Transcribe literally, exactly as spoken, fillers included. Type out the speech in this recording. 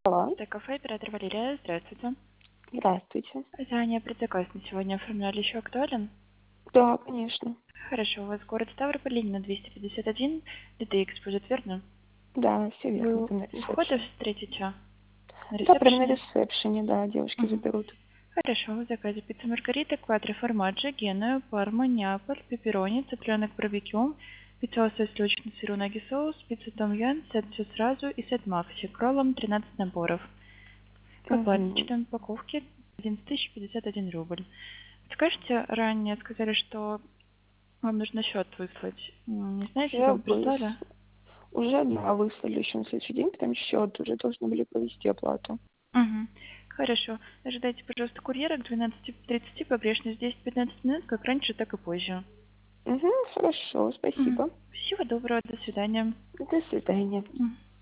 Алло, Это кафе, оператор Валерия. Здравствуйте. здравствуйте. Заранее предзаказ на сегодня оформляли, еще актуален? Да, конечно. Хорошо, у вас город Ставрополь, Ленина двести пятьдесят один, ди ти экс будет, верно? Да, все верно, Вы там на у входа ресепшене. встретите? На Да, прям на ресепшене? ресепшене, да, девушки Мгм. заберут. Хорошо, в заказе пицца Маргарита, квадро формаджи, геную, парма, неаполь, пепперони, цыпленок барбекю, пицца лосось сливочный сыр, унаги соус, пицца том янь, сет все сразу и сет макси, кроллом тринадцать наборов. К Угу. оплаточной упаковке одиннадцать тысяч пятьдесят один рубль. Скажите, ранее сказали, что вам нужно счет выслать. М, Не знаете, Уже вам выс... прислали? Уже, да, выслали еще на следующий день, потому что счет уже должны были провести оплату. Угу. Хорошо. Ожидайте, пожалуйста, курьера к двенадцати тридцати, погрешность десять-пятнадцать минут, как раньше, так и позже. Угу, хорошо, Мгм. спасибо. Всего доброго, до свидания. До свидания. Мгм.